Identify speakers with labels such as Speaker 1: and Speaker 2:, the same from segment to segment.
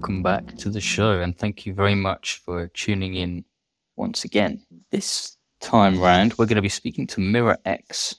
Speaker 1: welcome back to the show, and thank you very much for tuning in once again. This time round, we're going to be speaking to MirrorX.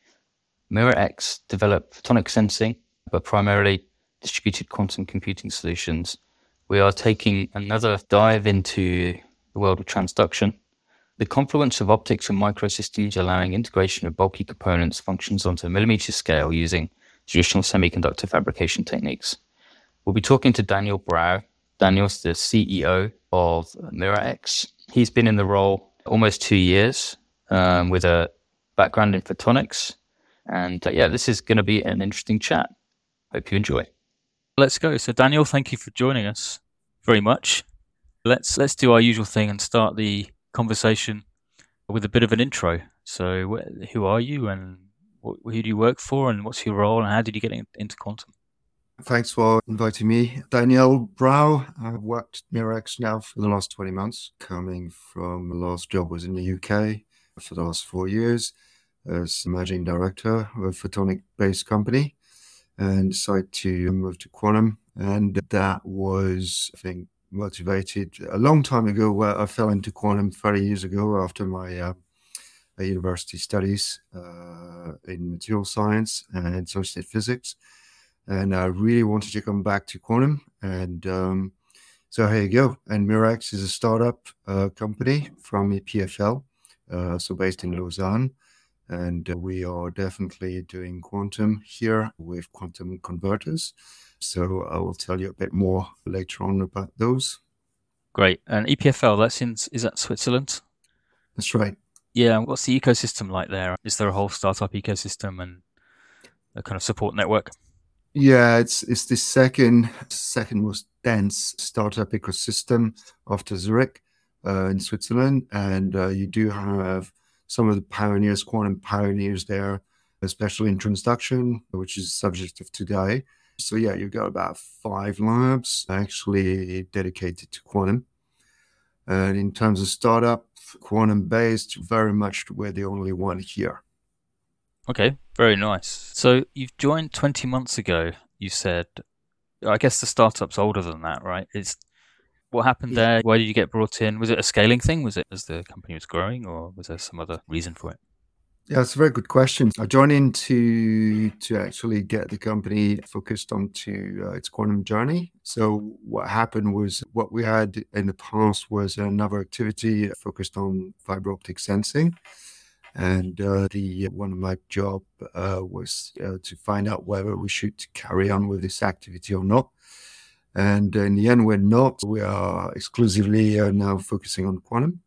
Speaker 1: MirrorX develop photonic sensing, but primarily distributed quantum computing solutions. We are taking another dive into the world of transduction. The confluence of optics and microsystems allowing integration of bulky components functions onto a millimeter scale using traditional semiconductor fabrication techniques. We'll be talking to Daniel Brau. Daniel's the CEO of MirrorX. He's been in the role almost 2 years with a background in photonics. And this is going to be an interesting chat. Hope you enjoy. Let's go. So Daniel, thank you for joining us very much. Let's do our usual thing and start the conversation with a bit of an intro. So who are you and who do you work for and what's your role and how did you get into quantum?
Speaker 2: Thanks for inviting me. Daniel Brau. I've worked at MirrorX now for the last 20 months. Coming from the last job was in the UK for the last 4 years as managing director of a photonic-based company and decided to move to quantum. And that was, I think, motivated a long time ago where I fell into quantum 30 years ago after my university studies in material science and associated physics. And I really wanted to come back to quantum. And so here you go. And MirrorX is a startup company from EPFL, so based in Lausanne. And we are definitely doing quantum here with quantum converters. So I will tell you a bit more later on about those.
Speaker 1: Great. And EPFL, is that Switzerland?
Speaker 2: That's right.
Speaker 1: Yeah. What's the ecosystem like there? Is there a whole startup ecosystem and a kind of support network?
Speaker 2: Yeah, it's the second most dense startup ecosystem after Zurich in Switzerland, and you do have some of the pioneers, quantum pioneers there, especially in transduction, which is the subject of today. So yeah, you've got about 5 labs actually dedicated to quantum. And in terms of startup, quantum-based, very much we're the only one here.
Speaker 1: Okay, very nice. So you've joined 20 months ago, you said. I guess the startup's older than that, right? What happened there? Why did you get brought in? Was it a scaling thing? Was it as the company was growing, or was there some other reason for it?
Speaker 2: Yeah, it's a very good question. I joined in to actually get the company focused onto its quantum journey. So what happened was what we had in the past was another activity focused on fiber optic sensing. And one of my job was to find out whether we should carry on with this activity or not. And in the end, we're not. We are exclusively now focusing on quantum.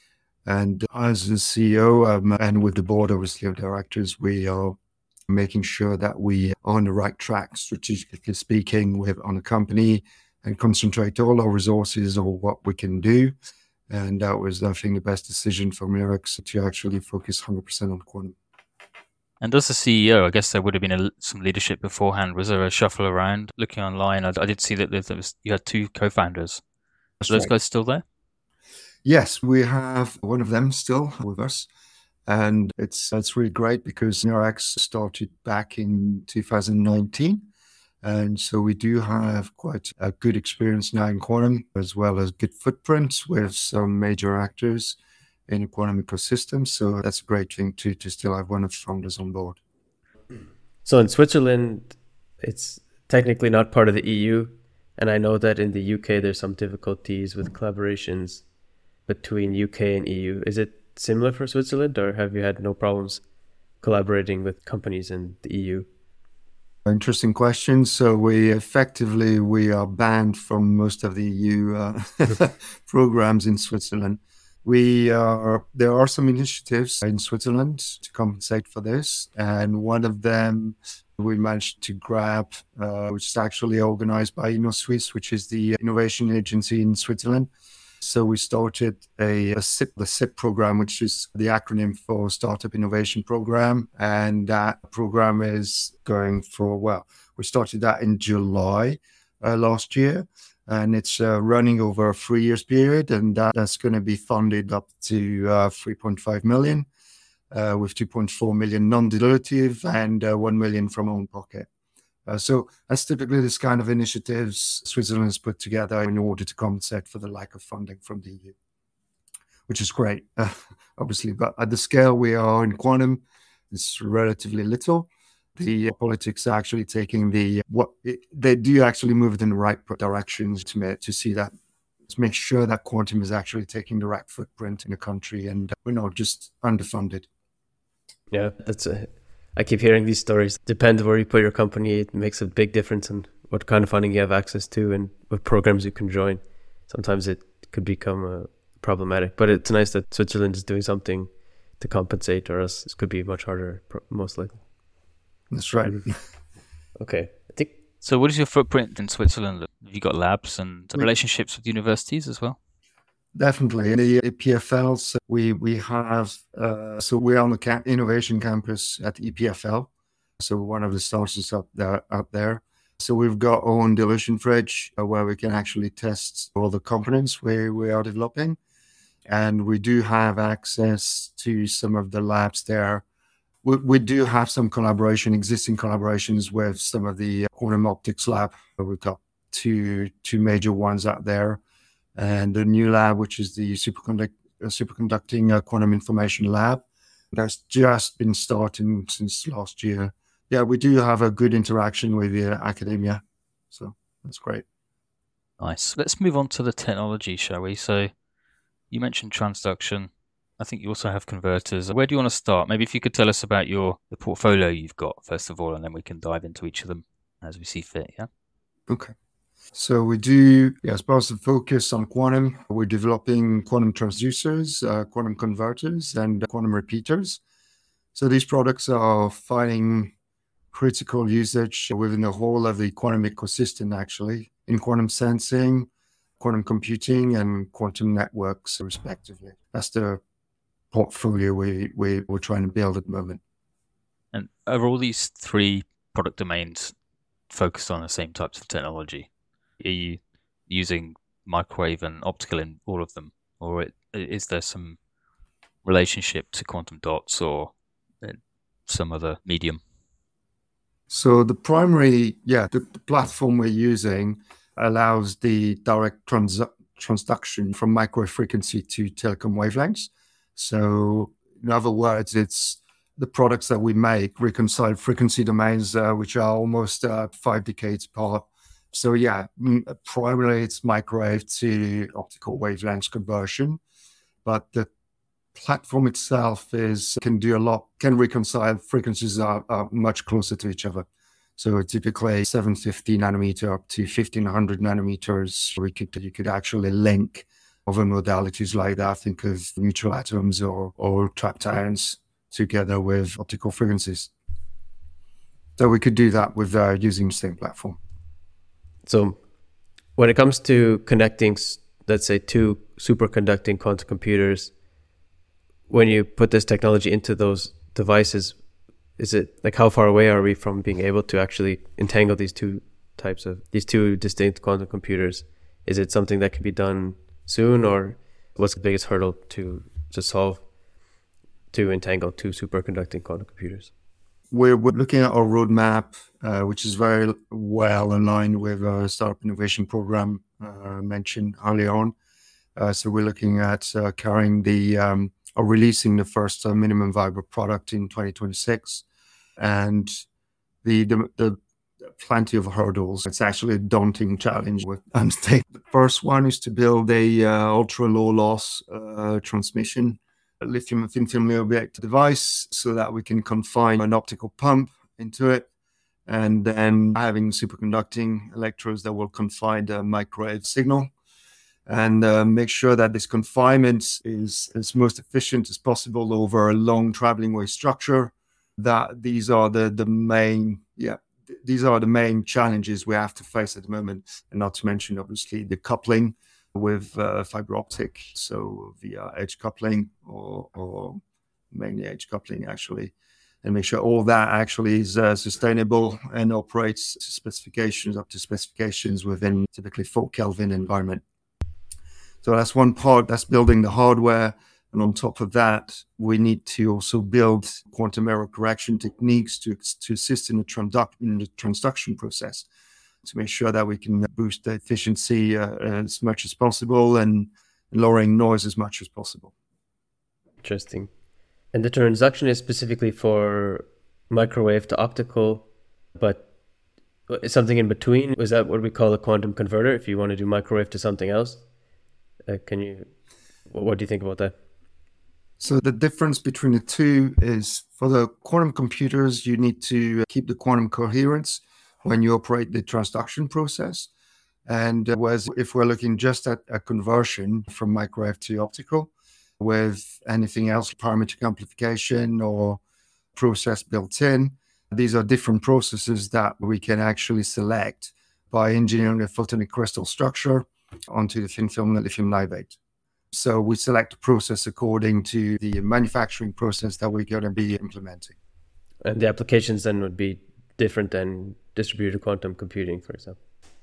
Speaker 2: And as the CEO and with the board, obviously, of directors, we are making sure that we are on the right track, strategically speaking, on the company and concentrate all our resources on what we can do. And that was, I think, the best decision for MirrorX to actually focus 100% on quantum.
Speaker 1: And as the CEO, I guess there would have been some leadership beforehand. Was there a shuffle around? Looking online, I did see that you had 2 co-founders. Are those guys still there?
Speaker 2: Yes, we have one of them still with us. And it's really great because MirrorX started back in 2019. And so we do have quite a good experience now in quantum, as well as good footprints with some major actors in the quantum ecosystem. So that's a great thing to still have one of the founders on board.
Speaker 3: So in Switzerland, it's technically not part of the EU. And I know that in the UK, there's some difficulties with collaborations between UK and EU. Is it similar for Switzerland, or have you had no problems collaborating with companies in the EU?
Speaker 2: Interesting question. So we are banned from most of the EU programs in Switzerland. There are some initiatives in Switzerland to compensate for this, and one of them we managed to grab, which is actually organized by InnoSwiss, which is the innovation agency in Switzerland. So we started the SIP program, which is the acronym for Startup Innovation Program. And that program is going we started that in July last year. And it's running over a 3 years period. And that's going to be funded up to 3.5 million, with 2.4 million non-dilutive and 1 million from own pocket. So that's typically this kind of initiatives Switzerland has put together in order to compensate for the lack of funding from the EU, which is great, obviously. But at the scale we are in quantum, it's relatively little. The politics are actually taking they do actually move it in the right directions to see that, to make sure that quantum is actually taking the right footprint in the country, and we're not just underfunded.
Speaker 3: Yeah, I keep hearing these stories. Depends where you put your company, it makes a big difference in what kind of funding you have access to and what programs you can join. Sometimes it could become problematic, but it's nice that Switzerland is doing something to compensate, or else it could be much harder, most likely.
Speaker 2: That's right.
Speaker 3: Okay. I think.
Speaker 1: So what is your footprint in Switzerland? Have you got labs and relationships with universities as well?
Speaker 2: Definitely. In the EPFLs, we have, so we're on the innovation campus at EPFL. So one of the startups up there. So we've got our own dilution fridge where we can actually test all the components we are developing. And we do have access to some of the labs there. We do have some existing collaborations with some of the quantum optics lab. We've got two major ones out there. And a new lab, which is the superconducting quantum information lab, that's just been starting since last year. Yeah, we do have a good interaction with the academia, so that's great.
Speaker 1: Nice. Let's move on to the technology, shall we? So you mentioned transduction. I think you also have converters. Where do you want to start? Maybe if you could tell us about the portfolio you've got, first of all, and then we can dive into each of them as we see fit, yeah?
Speaker 2: Okay. So we do, as part of the focus on quantum, we're developing quantum transducers, quantum converters, and quantum repeaters. So these products are finding critical usage within the whole of the quantum ecosystem, actually, in quantum sensing, quantum computing, and quantum networks, respectively. That's the portfolio we're trying to build at the moment.
Speaker 1: And are all these three product domains focused on the same types of technology? Are you using microwave and optical in all of them, or is there some relationship to quantum dots or some other medium?
Speaker 2: So the primary, the platform we're using allows the direct transduction from microwave frequency to telecom wavelengths. So in other words, it's the products that we make reconcile frequency domains, which are almost 5 decades apart. So primarily it's microwave to optical wavelengths conversion, but the platform itself can reconcile frequencies are much closer to each other. So typically 750 nanometer up to 1500 nanometers, you could actually link other modalities like that. Think of neutral atoms or trapped ions together with optical frequencies. So we could do that with using the same platform.
Speaker 3: So when it comes to connecting, let's say, two superconducting quantum computers, when you put this technology into those devices, is it like how far away are we from being able to actually entangle these two distinct quantum computers? Is it something that can be done soon, or what's the biggest hurdle to solve to entangle two superconducting quantum computers?
Speaker 2: We're looking at our roadmap, which is very well aligned with our Startup Innovation Program mentioned earlier on. So we're looking at releasing the first minimum viable product in 2026, and the plenty of hurdles. It's actually a daunting challenge. The first one is to build a ultra low loss transmission lithium thin film object device so that we can confine an optical pump into it, and then having superconducting electrodes that will confine the microwave signal, and make sure that this confinement is as most efficient as possible over a long traveling wave structure. These are the main challenges we have to face at the moment, and not to mention obviously the coupling with fiber optic, so via edge coupling or mainly edge coupling actually, and make sure all that actually is sustainable and operates to specifications within typically 4 Kelvin environment. So that's one part, that's building the hardware. And on top of that, we need to also build quantum error correction techniques to assist in the transduction process, to make sure that we can boost the efficiency as much as possible and lowering noise as much as possible.
Speaker 3: Interesting. And the transduction is specifically for microwave to optical, but something in between? Is that what we call a quantum converter if you want to do microwave to something else? What do you think about that?
Speaker 2: So the difference between the two is, for the quantum computers, you need to keep the quantum coherence when you operate the transduction process. And whereas if we're looking just at a conversion from microwave to optical with anything else, parametric amplification or process built in, these are different processes that we can actually select by engineering a photonic crystal structure onto the thin film lithium niobate. So we select a process according to the manufacturing process that we're going to be implementing.
Speaker 3: And the applications then would be different than distributed quantum computing, for example.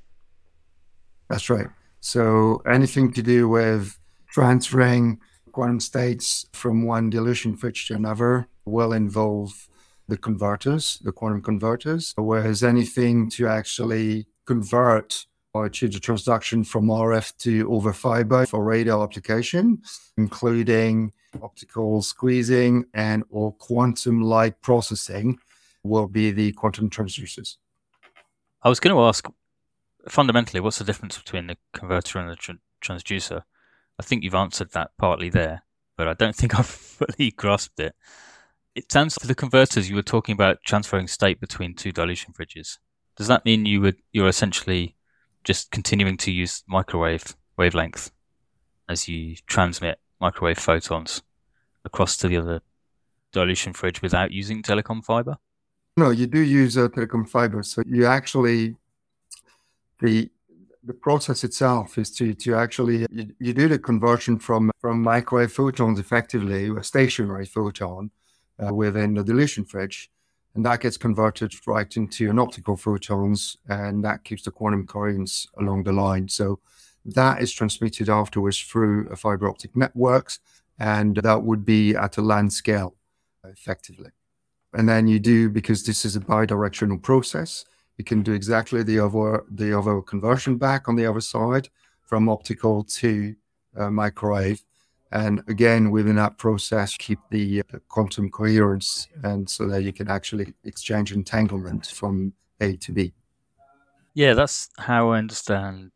Speaker 2: That's right. So anything to do with transferring quantum states from one dilution fridge to another will involve the converters, the quantum converters, whereas anything to actually convert or achieve the transduction from RF to over fiber for radio application, including optical squeezing and or quantum light processing, will be the quantum transducers.
Speaker 1: I was going to ask, fundamentally, what's the difference between the converter and the transducer? I think you've answered that partly there, but I don't think I've fully grasped it. It sounds like for the converters, you were talking about transferring state between two dilution fridges. Does that mean you're essentially just continuing to use microwave wavelength as you transmit microwave photons across to the other dilution fridge without using telecom fiber?
Speaker 2: No, you do use telecom fiber. So you actually, the process itself is to actually, you do the conversion from microwave photons effectively, a stationary photon within the dilution fridge. And that gets converted right into an optical photons, and that keeps the quantum coherence along the line. So that is transmitted afterwards through a fiber optic networks, and that would be at a LAN scale, effectively. And then you do, because this is a bidirectional process, you can do exactly the other conversion back on the other side from optical to microwave. And again, within that process, keep the quantum coherence, and so that you can actually exchange entanglement from A to B.
Speaker 1: Yeah, that's how I understood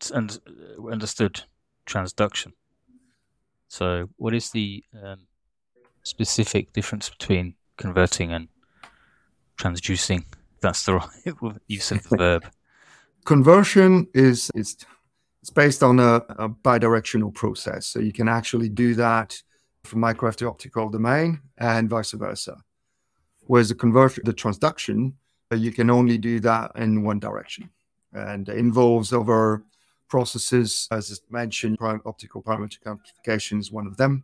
Speaker 1: transduction. So what is the specific difference between converting and transducing? That's the right use of the verb.
Speaker 2: Conversion is based on a bidirectional process. So you can actually do that from microwave to optical domain and vice versa. Whereas the transduction, you can only do that in one direction. And it involves other processes, as mentioned, optical parametric amplification is one of them.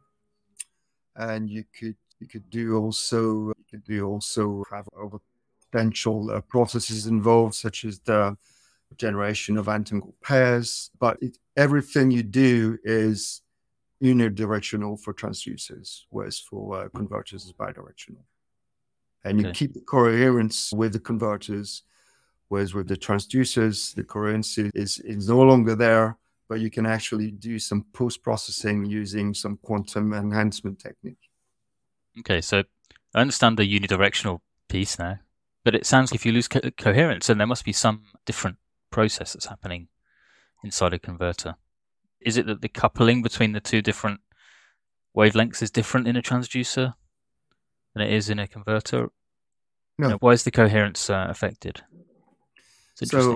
Speaker 2: And you could do also have other potential processes involved, such as the generation of entangled pairs, but everything you do is unidirectional for transducers, whereas for converters is bidirectional. And you keep the coherence with the converters, whereas with the transducers, the coherence is no longer there, but you can actually do some post-processing using some quantum enhancement technique.
Speaker 1: Okay, so I understand the unidirectional piece now, but it sounds like if you lose coherence, then there must be some different process that's happening inside a converter. Is it that the coupling between the two different wavelengths is different in a transducer than it is in a converter?
Speaker 2: No.
Speaker 1: Why is the coherence affected? It's interesting.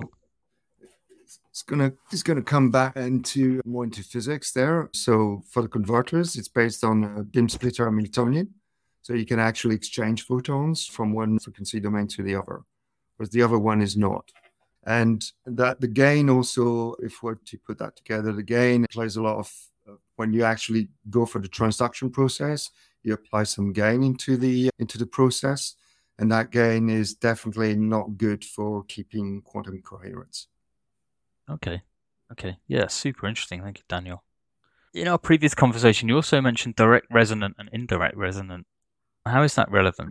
Speaker 2: So it's gonna come back more into physics there. So for the converters, it's based on a beam splitter Hamiltonian. So you can actually exchange photons from one frequency domain to the other, whereas the other one is not. And that the gain also, if we're to put that together, the gain plays a lot of, when you actually go for the transduction process, you apply some gain into the process, and that gain is definitely not good for keeping quantum coherence.
Speaker 1: Okay. Yeah, super interesting. Thank you, Daniel. In our previous conversation, you also mentioned direct resonant and indirect resonant. How is that relevant?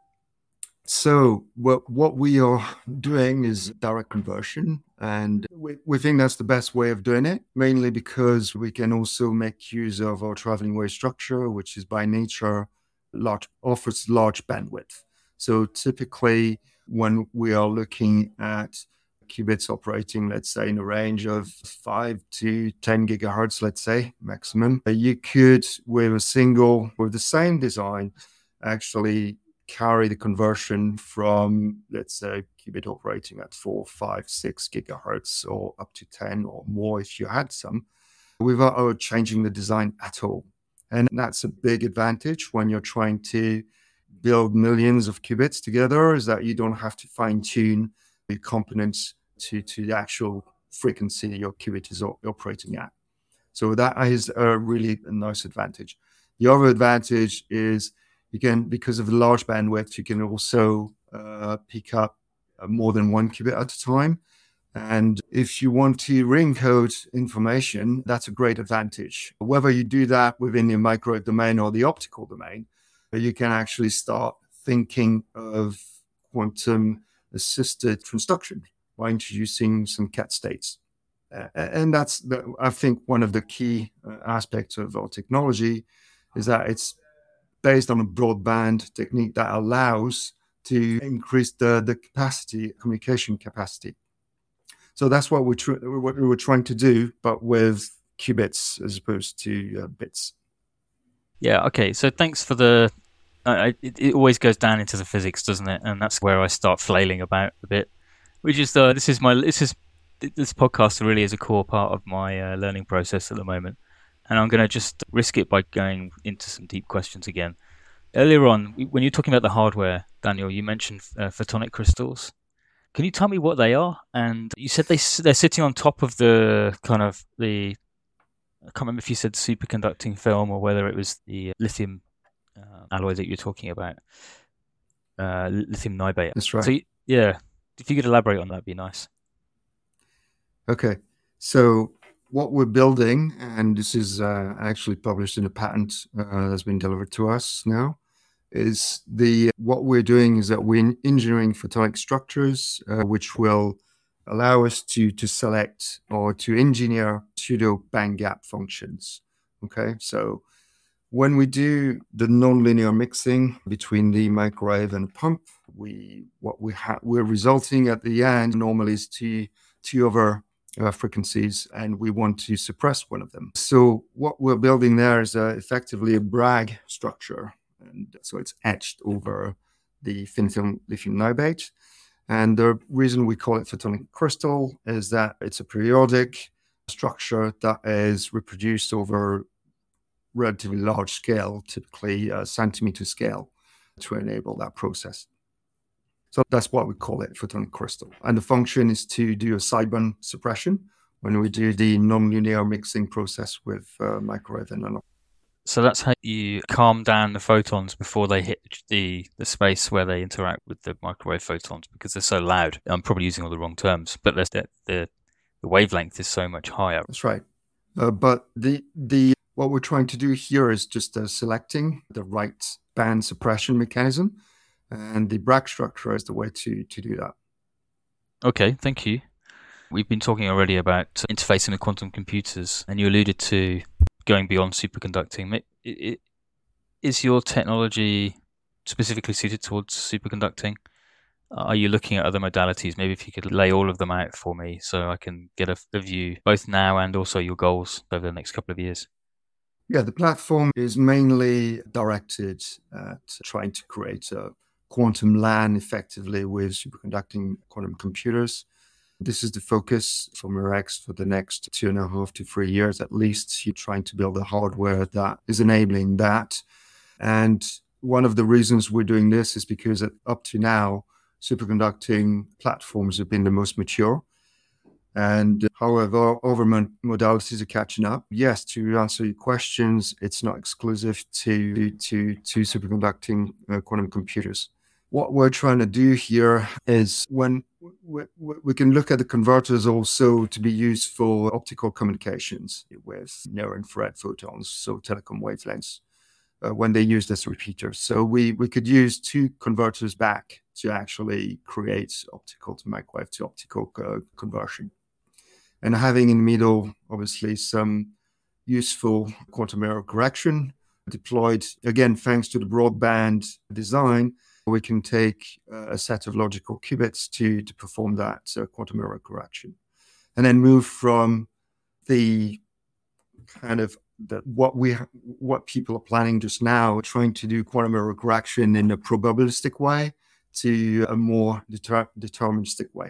Speaker 2: So what we are doing is direct conversion, and we think that's the best way of doing it, mainly because we can also make use of our traveling wave structure, which is by nature offers large bandwidth. So typically, when we are looking at qubits operating, let's say, in a range of 5 to 10 gigahertz, let's say, maximum, you could, with the same design, actually carry the conversion from, let's say, qubit operating at 4, 5, 6 gigahertz or up to 10 or more if you had some, without changing the design at all. And that's a big advantage when you're trying to build millions of qubits together, is that you don't have to fine tune the components to the actual frequency your qubit is operating at. So that is a really nice advantage. The other advantage is, again, because of the large bandwidth, you can also pick up more than one qubit at a time. And if you want to ring code information, that's a great advantage. Whether you do that within the microwave domain or the optical domain, you can actually start thinking of quantum assisted transduction by introducing some cat states. And that's, I think, one of the key aspects of our technology, is that it's based on a broadband technique that allows to increase the capacity, communication capacity. So that's what we were trying to do, but with qubits as opposed to bits.
Speaker 1: Yeah, okay. So thanks for the... it always goes down into the physics, doesn't it? And that's where I start flailing about a bit. Which is this podcast really is a core part of my learning process at the moment, and I'm going to just risk it by going into some deep questions again. Earlier on, when you're talking about the hardware, Daniel, you mentioned photonic crystals. Can you tell me what they are? And you said they're sitting on top of the kind of the... I can't remember if you said superconducting film or whether it was the lithium alloy that you're talking about, lithium niobate.
Speaker 2: That's right.
Speaker 1: So yeah, if you could elaborate on that, it'd be nice.
Speaker 2: Okay, so what we're building, and this is actually published in a patent that's been delivered to us now, is what we're doing is that we're engineering photonic structures, which will allow us to select or to engineer pseudo band gap functions. Okay, so when we do the nonlinear mixing between the microwave and pump, we're resulting at the end normally is two other frequencies, and we want to suppress one of them. So what we're building there is effectively a Bragg structure, and so it's etched over the thin film lithium niobate. And the reason we call it photonic crystal is that it's a periodic structure that is reproduced over relatively large scale, typically centimeter scale, to enable that process. So that's why we call it photonic crystal. And the function is to do a sideband suppression when we do the nonlinear mixing process with microwave and analog.
Speaker 1: So that's how you calm down the photons before they hit the space where they interact with the microwave photons, because they're so loud. I'm probably using all the wrong terms, but the wavelength is so much higher.
Speaker 2: That's right. But what we're trying to do here is just selecting the right band suppression mechanism, and the Bragg structure is the way to do that. Okay,
Speaker 1: thank you. We've been talking already about interfacing with quantum computers, and you alluded to going beyond superconducting. Is your technology specifically suited towards superconducting? Are you looking at other modalities? Maybe if you could lay all of them out for me so I can get a view, both now and also your goals over the next couple of years.
Speaker 2: Yeah, the platform is mainly directed at trying to create a quantum LAN effectively with superconducting quantum computers. This is the focus for Mirror-X for the next 2.5 to 3 years at least. You're trying to build a hardware that is enabling that. And one of the reasons we're doing this is because up to now, superconducting platforms have been the most mature. And however, other modalities are catching up. Yes, to answer your questions, it's not exclusive to superconducting quantum computers. what we're trying to do here is when we can look at the converters also to be used for optical communications with near-infrared photons, so telecom wavelengths, when they used as repeaters. So we could use two converters back to actually create optical to microwave to optical conversion. And having in the middle, obviously, some useful quantum error correction deployed, again, thanks to the broadband design, we can take a set of logical qubits to perform that quantum error correction. And then move from the kind of what people are planning just now, trying to do quantum error correction in a probabilistic way to a more deterministic way.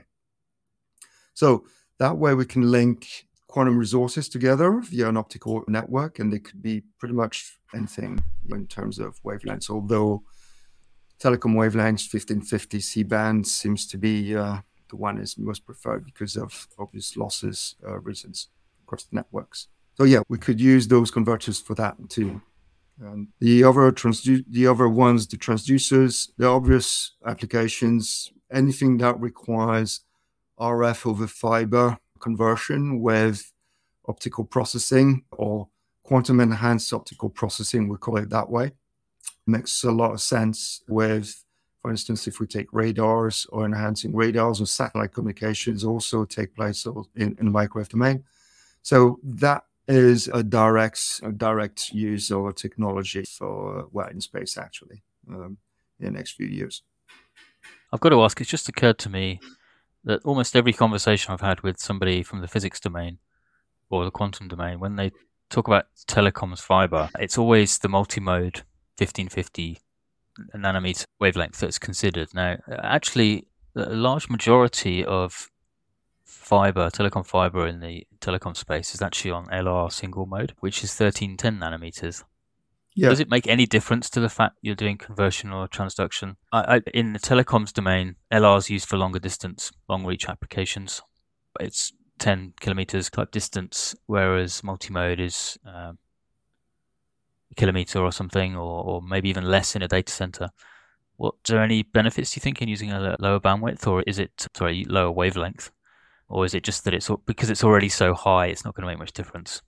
Speaker 2: So that way we can link quantum resources together via an optical network, and they could be pretty much anything in terms of wavelengths, although telecom wavelengths 1550 C-band seems to be the one is most preferred because of obvious losses reasons across the networks. So yeah, we could use those converters for that too. The other ones, the transducers, the obvious applications, anything that requires RF over fiber conversion with optical processing or quantum enhanced optical processing, we call it that way. Makes a lot of sense with, for instance, if we take radars or enhancing radars or satellite communications also take place in the microwave domain. So that is a direct use of technology for, in space actually, in the next few years.
Speaker 1: I've got to ask, it's just occurred to me that almost every conversation I've had with somebody from the physics domain or the quantum domain, when they talk about telecoms fiber, it's always the multimode 1550 nanometer wavelength that's considered. Now, actually, a large majority of telecom fiber in the telecom space is actually on LR single mode, which is 1310 nanometers. Yeah. Does it make any difference to the fact you're doing conversion or transduction? In the telecoms domain, LR is used for longer distance, long reach applications. It's 10 kilometers type distance, whereas multimode is a kilometer or something, or maybe even less in a data center. Are there any benefits, do you think, in using a lower bandwidth, or is it, lower wavelength? Or is it just that it's because it's already so high, it's not going to make much difference?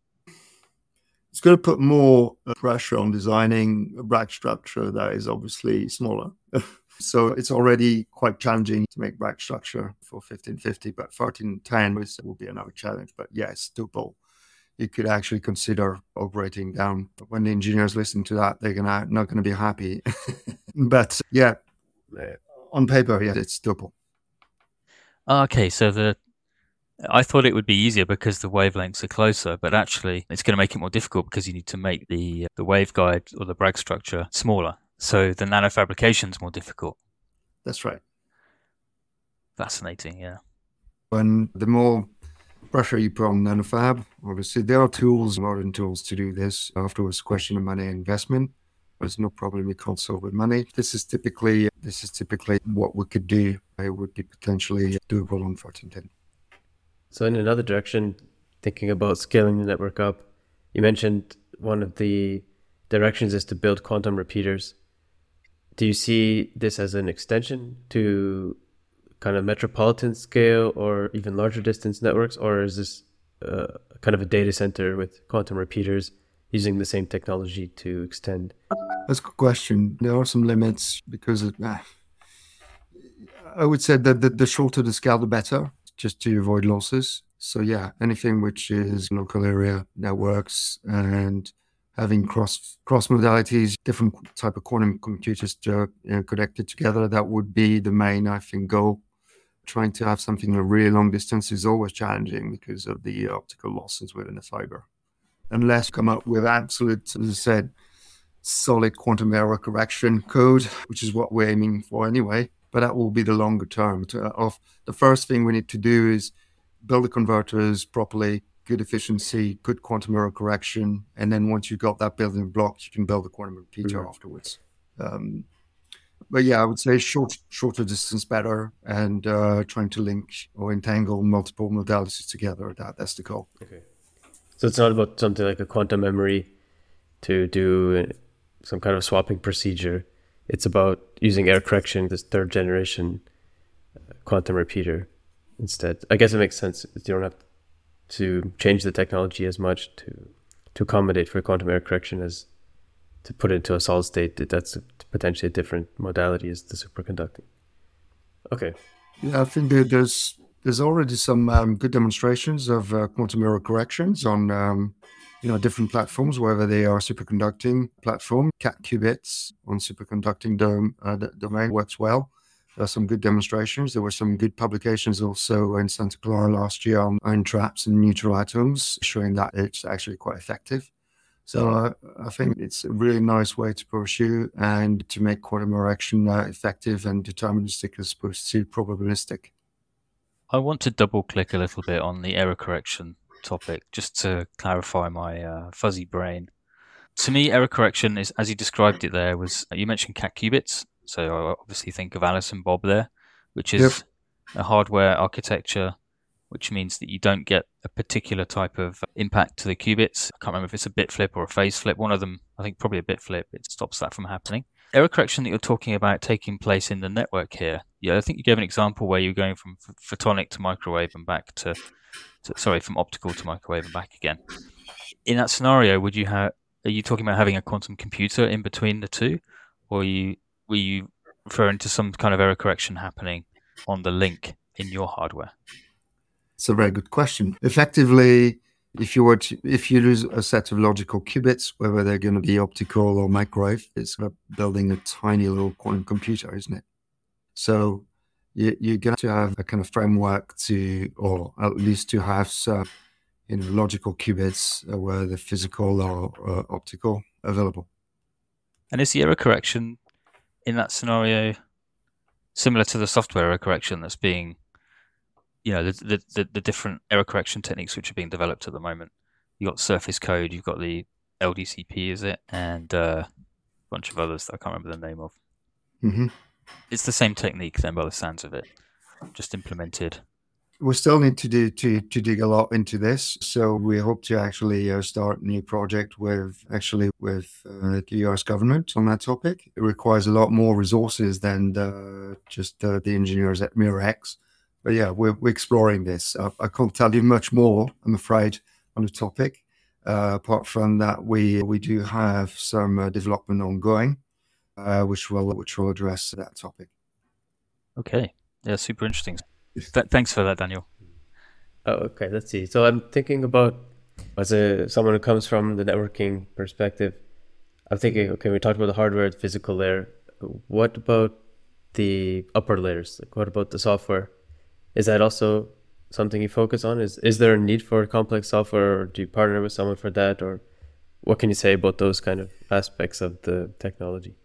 Speaker 2: It's going to put more pressure on designing a Bragg structure that is obviously smaller. So it's already quite challenging to make Bragg structure for 1550, but 1310 will be another challenge. But yes, doable. You could actually consider operating down. But when the engineers listen to that, they're not going to be happy. But yeah, on paper, yeah, it's doable.
Speaker 1: Okay, so I thought it would be easier because the wavelengths are closer, but actually it's going to make it more difficult because you need to make the waveguide or the Bragg structure smaller. So the nanofabrication is more difficult.
Speaker 2: That's right.
Speaker 1: Fascinating, yeah.
Speaker 2: When the more pressure you put on nanofab, obviously there are modern tools to do this. Afterwards, question of money and investment. There's no problem you can't solve with money. This is typically what we could do. It would be potentially doable on 1410.
Speaker 3: So in another direction, thinking about scaling the network up, you mentioned one of the directions is to build quantum repeaters. Do you see this as an extension to kind of metropolitan scale or even larger distance networks, or is this kind of a data center with quantum repeaters using the same technology to extend?
Speaker 2: That's a good question. There are some limits because I would say that the shorter the scale, the better, just to avoid losses. So yeah, anything which is local area networks and having cross modalities, different type of quantum computers connected together, that would be the main, I think, goal. Trying to have something a really long distance is always challenging because of the optical losses within the fiber. Unless you come up with absolute, as I said, solid quantum error correction code, which is what we're aiming for anyway. But that will be the longer term. The first thing we need to do is build the converters properly, good efficiency, good quantum error correction. And then once you've got that building block, you can build the quantum repeater afterwards. But yeah, I would say shorter distance better, and trying to link or entangle multiple modalities together. That's the goal.
Speaker 3: Okay. So it's not about something like a quantum memory to do some kind of swapping procedure. it's about using error correction, this third generation quantum repeater instead. I guess it makes sense. You don't have to change the technology as much to accommodate for quantum error correction as to put it into a solid state. That's potentially a different modality as the superconducting. Okay.
Speaker 2: Yeah, I think that there's already some good demonstrations of quantum error corrections on different platforms, whether they are superconducting platform, cat qubits on superconducting domain works well. There are some good demonstrations. There were some good publications also in Santa Clara last year on ion traps and neutral atoms, showing that it's actually quite effective. So I think it's a really nice way to pursue and to make quantum error correction effective and deterministic as opposed to probabilistic.
Speaker 1: I want to double click a little bit on the error correction topic just to clarify my fuzzy brain. To me, error correction is, as you described it there, you mentioned cat qubits. So I obviously think of Alice and Bob there, which is a hardware architecture, which means that you don't get a particular type of impact to the qubits. I can't remember if it's a bit flip or a phase flip. One of them, I think probably a bit flip. It stops that from happening. Error correction that you're talking about taking place in the network here. Yeah, I think you gave an example where you're going from photonic to microwave and back from optical to microwave and back again. In that scenario, are you talking about having a quantum computer in between the two, or were you referring to some kind of error correction happening on the link in your hardware?
Speaker 2: It's a very good question. Effectively, if you use a set of logical qubits, whether they're going to be optical or microwave, it's like building a tiny little quantum computer, isn't it? So you're going to have a kind of framework or at least to have some, logical qubits, whether physical or optical, available.
Speaker 1: And is the error correction in that scenario similar to the software error correction that's being, the different error correction techniques which are being developed at the moment? You've got surface code, you've got the LDCP, is it? And a bunch of others that I can't remember the name of.
Speaker 2: Mm-hmm.
Speaker 1: It's the same technique then by the sounds of it, just implemented.
Speaker 2: We still need to dig a lot into this. So we hope to actually start a new project with the US government on that topic. It requires a lot more resources than just the engineers at MiraX. But yeah, we're exploring this. I can't tell you much more, I'm afraid, on the topic. Apart from that, we do have some development ongoing, which will address that topic.
Speaker 1: Okay. Yeah, super interesting. Thanks for that, Daniel.
Speaker 3: Oh, okay. Let's see. So I'm thinking about, as someone who comes from the networking perspective, I'm thinking, okay, we talked about the hardware, the physical layer. What about the upper layers? Like, what about the software? Is that also something you focus on? Is there a need for complex software, or do you partner with someone for that? Or what can you say about those kind of aspects of the technology?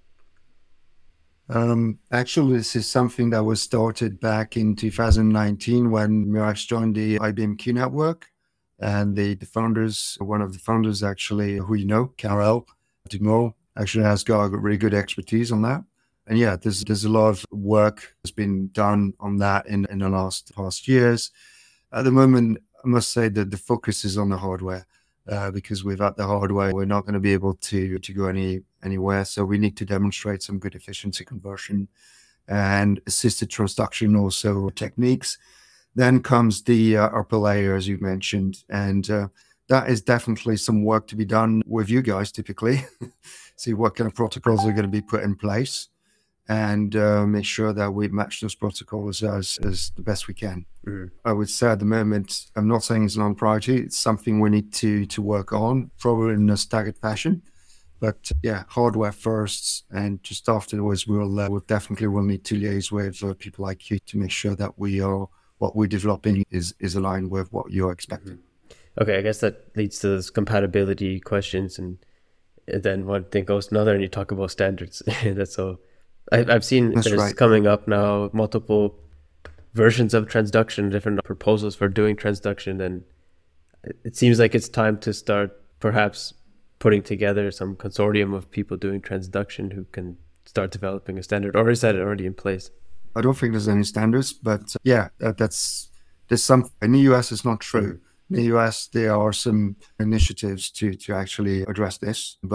Speaker 2: Actually, this is something that was started back in 2019 when MiraX joined the IBM Q network. And the founders, one of the founders actually, who you know, Karel Dumont, actually has got a really good expertise on that. And yeah, there's a lot of work that's been done on that in the past years. At the moment, I must say that the focus is on the hardware. Because without the hardware, we're not going to be able to go anywhere. So we need to demonstrate some good efficiency conversion and assisted transduction also techniques. Then comes the upper layer, as you mentioned, and that is definitely some work to be done with you guys typically. See what kind of protocols are going to be put in place and make sure that we match those protocols as the best we can. Mm-hmm. I would say at the moment, I'm not saying it's a non-priority. It's something we need to work on, probably in a staggered fashion. But yeah, hardware first, and just afterwards, we'll definitely need to liaise with people like you to make sure that what we're developing is aligned with what you're expecting.
Speaker 3: Mm-hmm. Okay, I guess that leads to those compatibility questions, and then one thing goes to another, and you talk about standards. That's all. I've seen there's coming up now multiple versions of transduction, different proposals for doing transduction, and it seems like it's time to start perhaps putting together some consortium of people doing transduction who can start developing a standard, or is that already in place?
Speaker 2: I don't think there's any standards, but yeah, there's some. In the US, it's not true. In the US, there are some initiatives to actually address this, but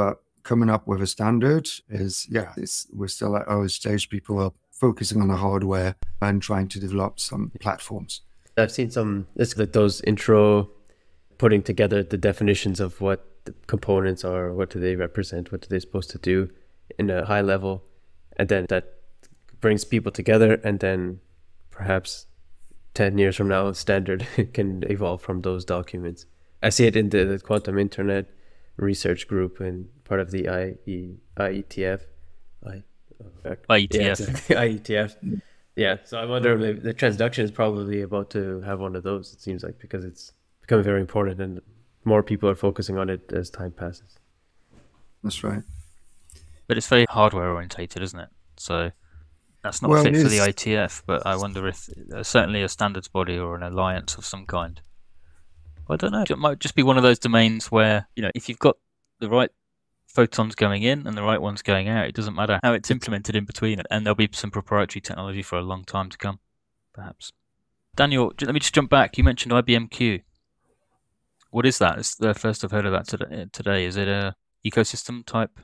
Speaker 2: coming up with a standard we're still at early stage. People are focusing on the hardware and trying to develop some platforms.
Speaker 3: I've seen it's like those intro putting together the definitions of what the components are, what do they represent, what are they supposed to do in a high level, and then that brings people together, and then perhaps 10 years from now, standard can evolve from those documents. I see it in the Quantum Internet Research Group and part of the IETF. IETF. Yeah, so I wonder if the transduction is probably about to have one of those, it seems like, because it's becoming very important and more people are focusing on it as time passes.
Speaker 2: That's right.
Speaker 1: But it's very hardware orientated, isn't it? So that's not fit for the IETF, but I wonder if certainly a standards body or an alliance of some kind. I don't know. It might just be one of those domains where, if you've got the right photons going in and the right ones going out, it doesn't matter how it's implemented in between, and there'll be some proprietary technology for a long time to come, perhaps. Daniel, let me just jump back. You mentioned IBM Q. What is that? It's the first I've heard of that today. Is it a ecosystem type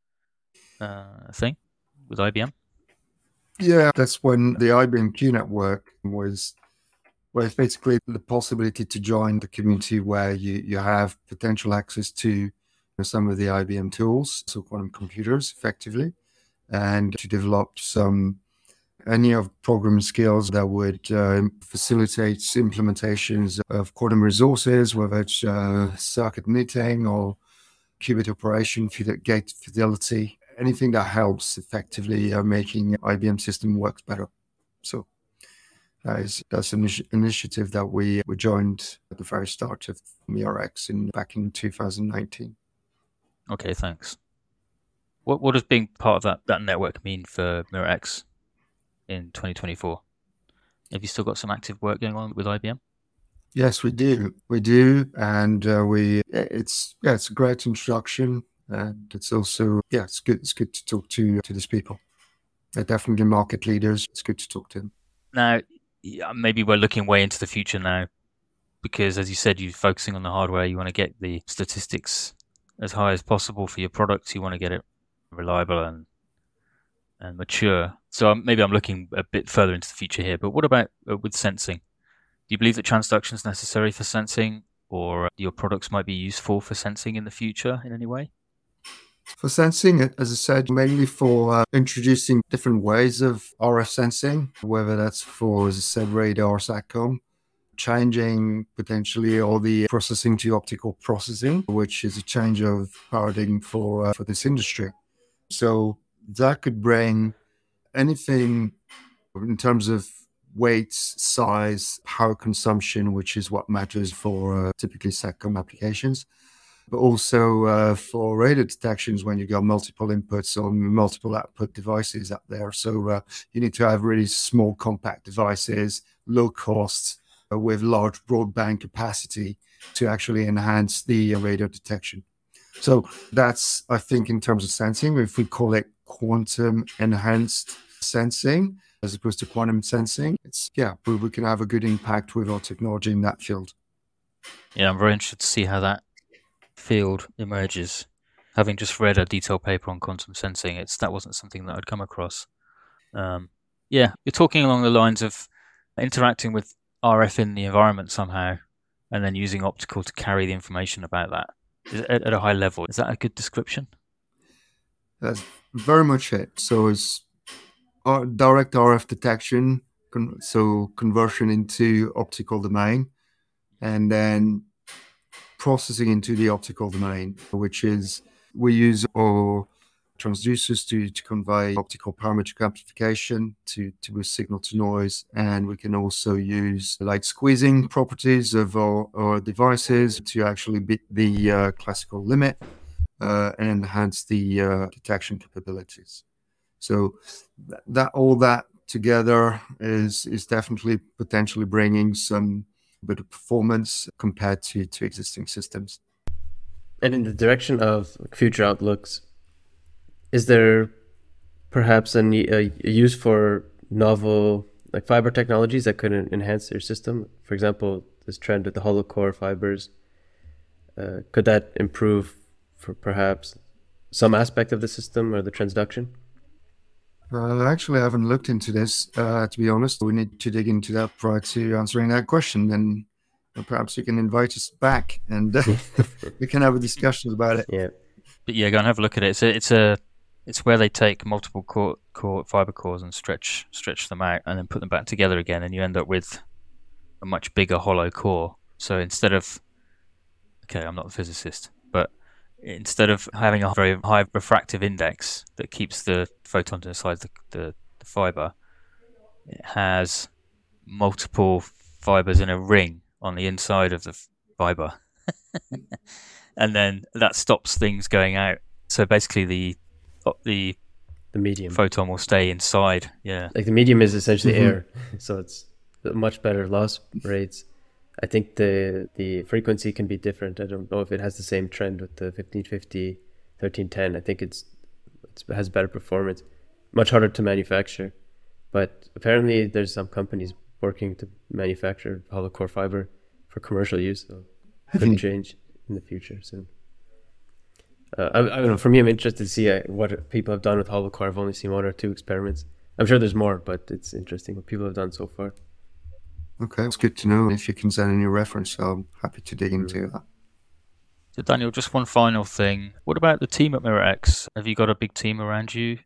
Speaker 1: thing with IBM?
Speaker 2: Yeah, that's when the IBM Q network was basically the possibility to join the community where you have potential access to some of the IBM tools, so quantum computers effectively, and to develop any of programming skills that would facilitate implementations of quantum resources, whether it's circuit knitting or qubit operation, gate fidelity, anything that helps effectively making IBM system works better. So that's an initiative that we joined at the very start of MiraX back in 2019.
Speaker 1: Okay, thanks. What does being part of that network mean for MiraX in 2024? Have you still got some active work going on with IBM?
Speaker 2: Yes, we do. We do, and it's a great introduction, and it's also it's good. It's good to talk to these people. They're definitely market leaders. It's good to talk to them.
Speaker 1: Now, maybe we're looking way into the future now, because as you said, you're focusing on the hardware. You want to get the statistics as high as possible for your products. You want to get it reliable and mature. So maybe I'm looking a bit further into the future here. But what about with sensing? Do you believe that transduction is necessary for sensing, or your products might be useful for sensing in the future in any way?
Speaker 2: For sensing, as I said, mainly for introducing different ways of RF sensing, whether that's for, as I said, radar, SATCOM, changing potentially all the processing to optical processing, which is a change of paradigm for this industry. So that could bring anything in terms of weight, size, power consumption, which is what matters for typically SATCOM applications, but also for radar detections when you got multiple inputs or multiple output devices up there. So you need to have really small, compact devices, low cost, with large broadband capacity to actually enhance the radar detection. So that's, I think, in terms of sensing, if we call it quantum enhanced sensing as opposed to quantum sensing, we can have a good impact with our technology in that field.
Speaker 1: Yeah, I'm very interested to see how that field emerges. Having just read a detailed paper on quantum sensing, that wasn't something that I'd come across. You're talking along the lines of interacting with RF in the environment somehow, and then using optical to carry the information about that at a high level. Is that a good description?
Speaker 2: That's very much it. So it's direct RF detection, so conversion into optical domain, and then processing into the optical domain, which is we use our transducers to convey optical parametric amplification to boost signal to noise, and we can also use light squeezing properties of our devices to actually beat the classical limit and enhance the detection capabilities. So all that together is definitely potentially bringing some bit of performance compared to existing systems.
Speaker 3: And in the direction of future outlooks, is there perhaps a use for novel fiber technologies that could enhance their system? For example, this trend with the hollow core fibers, could that improve for perhaps some aspect of the system or the transduction?
Speaker 2: Actually, I haven't looked into this, to be honest. We need to dig into that prior to answering that question. Then perhaps you can invite us back and we can have a discussion about it.
Speaker 3: Yeah.
Speaker 1: But yeah, go and have a look at it. It's where they take multiple fiber cores and stretch them out and then put them back together again, and you end up with a much bigger hollow core. So instead of, okay, I'm not a physicist, but instead of having a very high refractive index that keeps the photons inside the fiber, it has multiple fibers in a ring on the inside of the fiber. And then that stops things going out. So basically the
Speaker 3: medium
Speaker 1: photon will stay inside. Yeah.
Speaker 3: Like the medium is essentially air. So it's much better loss rates. I think the frequency can be different. I don't know if it has the same trend with the 1550, 1310. I think it has better performance. Much harder to manufacture. But apparently there's some companies working to manufacture hollow core fiber for commercial use. So it could change in the future soon. I don't know. For me, I'm interested to see what people have done with hollow core. I've only seen 1 or 2 experiments. I'm sure there's more, but it's interesting what people have done so far.
Speaker 2: Okay, it's good to know. If you can send any reference, I'm happy to dig into that.
Speaker 1: So Daniel, just one final thing. What about the team at MirrorX? Have you got a big team around you?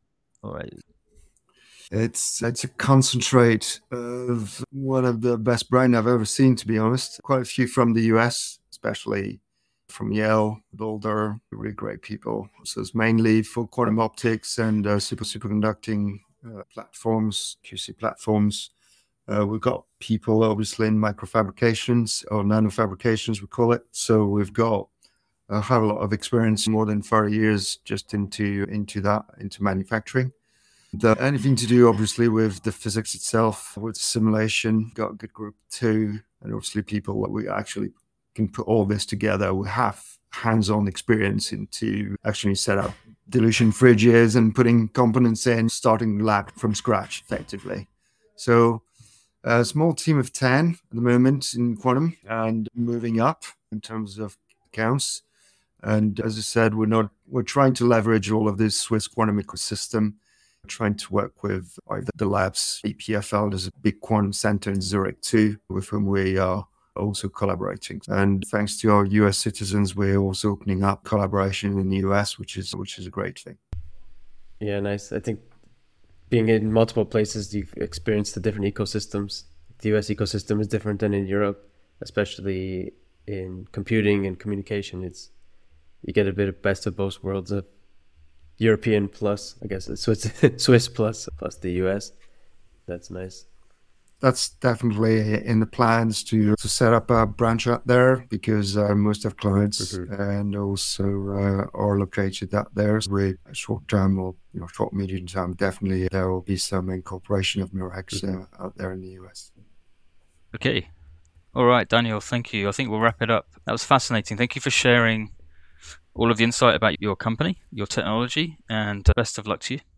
Speaker 2: It's a concentrate of one of the best brain I've ever seen, to be honest. Quite a few from the US, especially from Yale, Boulder, really great people. So it's mainly for quantum optics and superconducting platforms, QC platforms. We've got people obviously in microfabrications or nanofabrications, we call it. So we've got have a lot of experience, more than 40 years just into manufacturing. Anything to do obviously with the physics itself, with simulation, got a good group too, and obviously people that we actually can put all this together. We have hands-on experience into actually set up dilution fridges and putting components in, starting the lab from scratch effectively. So a small team of 10 at the moment in quantum and moving up in terms of counts. And as I said, we're trying to leverage all of this Swiss quantum ecosystem, trying to work with either the labs, EPFL, there's a big quantum center in Zurich too, with whom we are also collaborating. And thanks to our US citizens, we're also opening up collaboration in the US, which is a great thing.
Speaker 3: Yeah, nice. I think being in multiple places, you've experienced the different ecosystems. The US ecosystem is different than in Europe, especially in computing and communication. You get a bit of best of both worlds of European plus, I guess, Swiss plus the US. That's nice.
Speaker 2: That's definitely in the plans to set up a branch out there, because most of clients and also are located out there. So we short term or short medium term, definitely there will be some incorporation of MirrorX out there in the US.
Speaker 1: Okay. All right, Daniel, thank you. I think we'll wrap it up. That was fascinating. Thank you for sharing all of the insight about your company, your technology, and best of luck to you.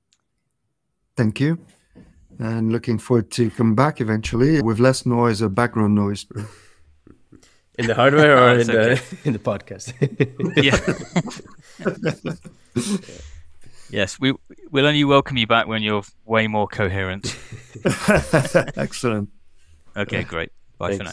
Speaker 2: Thank you. And looking forward to come back eventually with less noise or background noise.
Speaker 3: In the hardware or in the podcast?
Speaker 1: Yeah. Yes, we'll only welcome you back when you're way more coherent.
Speaker 2: Excellent.
Speaker 1: Okay, great. Bye for now.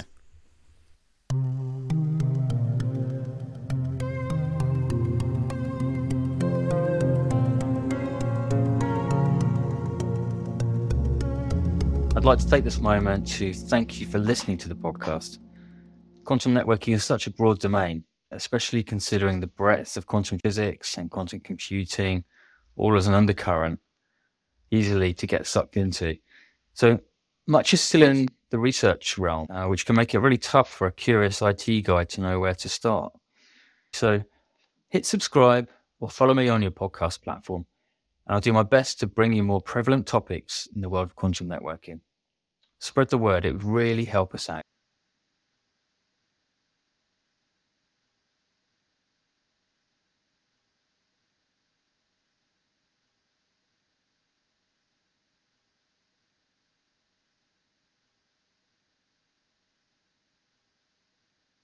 Speaker 1: I'd like to take this moment to thank you for listening to the podcast. Quantum networking is such a broad domain, especially considering the breadth of quantum physics and quantum computing, all as an undercurrent, easily to get sucked into. So much is still in the research realm, which can make it really tough for a curious IT guy to know where to start. So hit subscribe or follow me on your podcast platform, and I'll do my best to bring you more prevalent topics in the world of quantum networking. Spread the word, it would really help us out.